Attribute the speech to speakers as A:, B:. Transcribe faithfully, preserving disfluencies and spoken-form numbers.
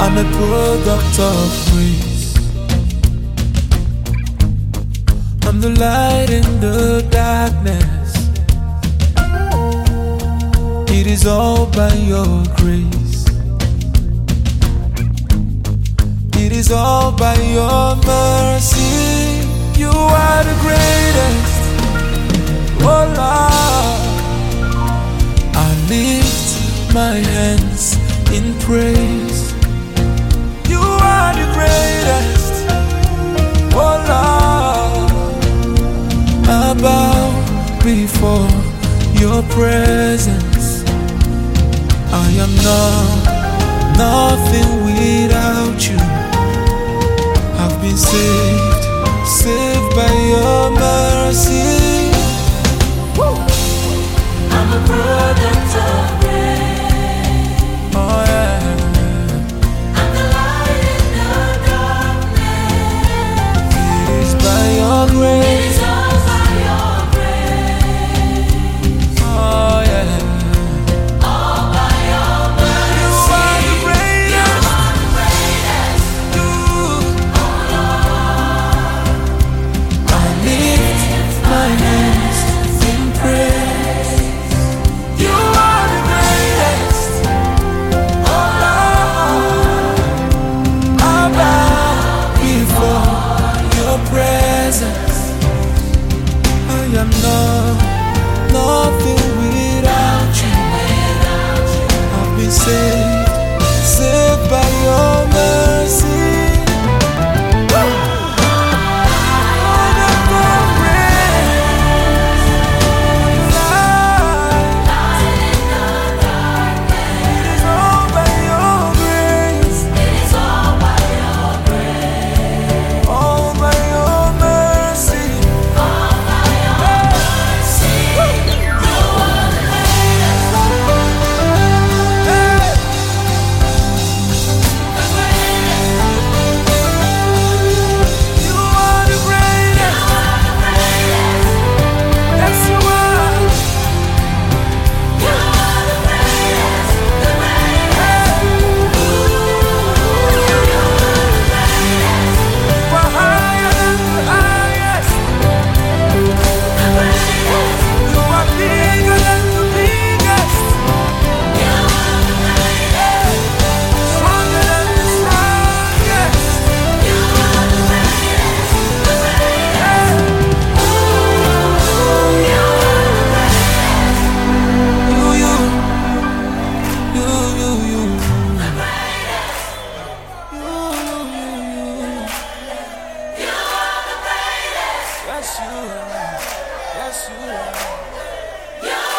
A: I'm a product of grace. I'm the light in the darkness. It is all by your grace. It is all by your mercy. You are the greatest. Oh Lord, I lift my hands in praise. You are the greatest. Oh Lord, I bow before your presence. I am not, nothing without you. I've been saved, saved by your mercy. Woo!
B: I'm a product of grace.
A: Oh yeah.
B: I'm the light in the darkness.
A: It is by your
B: It
A: grace.
B: is all by your grace.
A: Oh yeah.
B: All by your mercy.
A: You are the greatest.
B: You are the greatest.
A: You.
B: Oh Lord,
A: I lift my hands in praise. You are the greatest. Oh Lord, I bow before your presence. I am not, nothing without you. I've been saved, saved by your mercy. Yes, you are. Yes, you are.